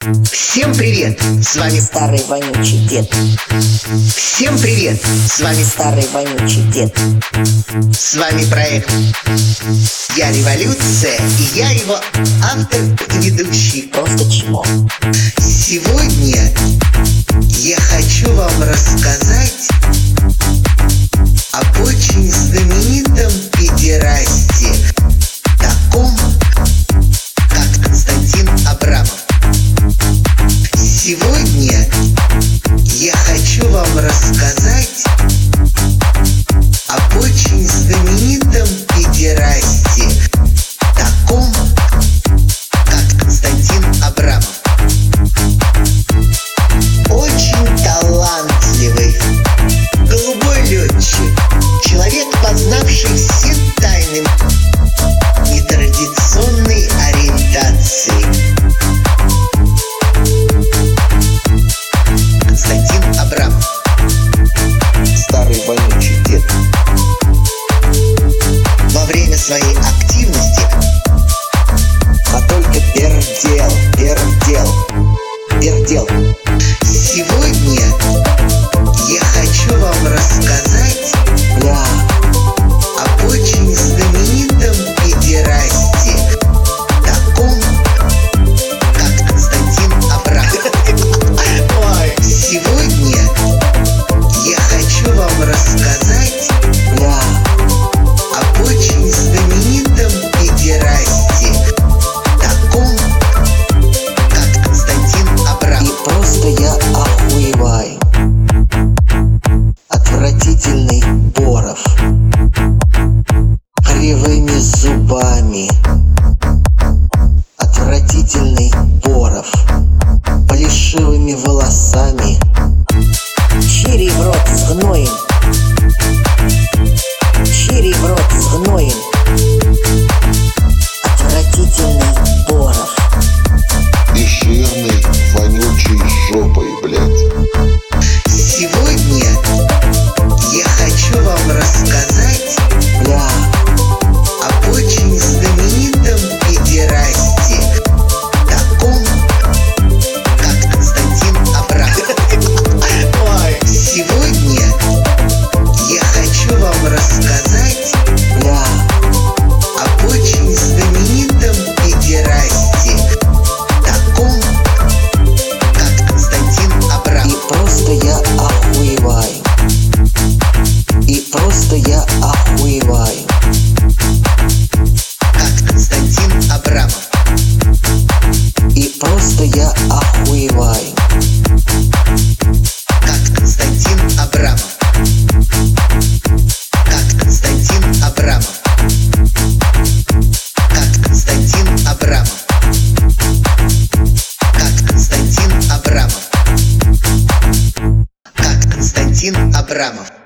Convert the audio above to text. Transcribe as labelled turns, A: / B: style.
A: Всем привет! С вами
B: Старый вонючий дед.
A: Всем привет! С вами
B: Старый вонючий дед.
A: С вами проект «Я революция» и я его автор и ведущий.
B: Просто чмо.
A: Сегодня я хочу вам рассказать об очень знаменитом педерасте, таком как Константин Абрамов. Сегодня я хочу вам рассказать об очень знаменитом педерасте, таком как Константин Абрамов. Очень талантливый, голубой летчик, человек, познавший все тайны нетрадиционной ориентации. Константин Абрамов.
B: Старый вонючий дед.
A: Во время своей активности
B: только пердел.
A: сегодня я хочу вам рассказать об очень знаменитом педерасте, таком как Константин Абрамов. Сегодня я хочу вам рассказать об очень знаменитом педерасте, таком как Константин Абрамов.
B: И просто я охуеваю. Отвратительный Боров, кривыми зубами. Отвратительный Боров, плешивыми волосами. Чири в рот с гноем. Чири в рот с гноем. Отвратительный Боров.
C: И жирной, вонючей жопой, блядь.
A: Сегодня я хочу вам рассказать об очень знаменитом педерасте, таком как Константин Абрамов. Сегодня я хочу вам рассказать об очень знаменитом педерасте, таком как Константин Абрамов.
B: И просто я охуеваю. И просто я охуеваю.
A: Как Константин Абрамов.
B: И просто я охуеваю.
A: Как Константин Абрамов. Как Константин Абрамов. Как Константин Абрамов. Как Константин Абрамов. Как Константин Абрамов.